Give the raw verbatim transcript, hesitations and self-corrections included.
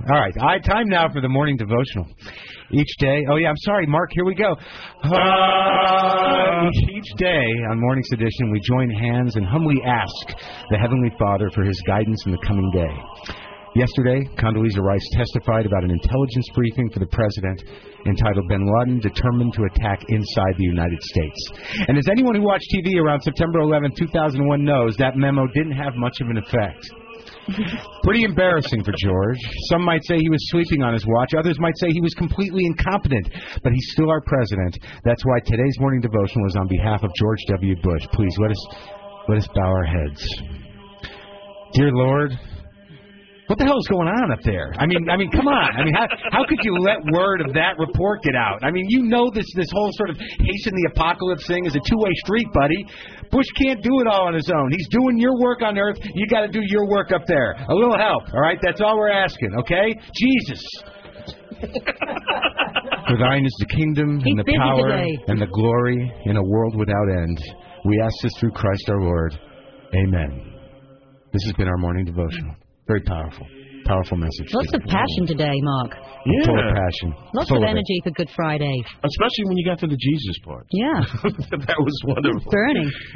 All right. I time now for the morning devotional. Each day. Oh, yeah, I'm sorry, Mark. Here we go. Uh, each, each day on Morning's Edition, we join hands and humbly ask the Heavenly Father for his guidance in the coming day. Yesterday, Condoleezza Rice testified about an intelligence briefing for the president entitled Bin Laden Determined to Attack Inside the United States. And as anyone who watched T V around September eleventh, two thousand one knows, that memo didn't have much of an effect. Pretty embarrassing for George. Some might say he was sleeping on his watch. Others might say he was completely incompetent. But he's still our president. That's why today's morning devotional is on behalf of George W. Bush. Please, let us, let us bow our heads. Dear Lord, what the hell is going on up there? I mean, I mean, come on. I mean, how, how could you let word of that report get out? I mean, you know this this whole sort of hasten the apocalypse thing is a two-way street, buddy. Bush can't do it all on his own. He's doing your work on Earth. You got to do your work up there. A little help, all right? That's all we're asking, okay? Jesus. For thine is the kingdom and the power and the glory in a world without end. We ask this through Christ our Lord. Amen. This has been our morning devotional. Very powerful. Powerful message. Lots of passion today, Mark. Yeah. Full of passion. Lots Full of of energy for Good Friday. Especially when you got to the Jesus part. Yeah. That was wonderful. Burning.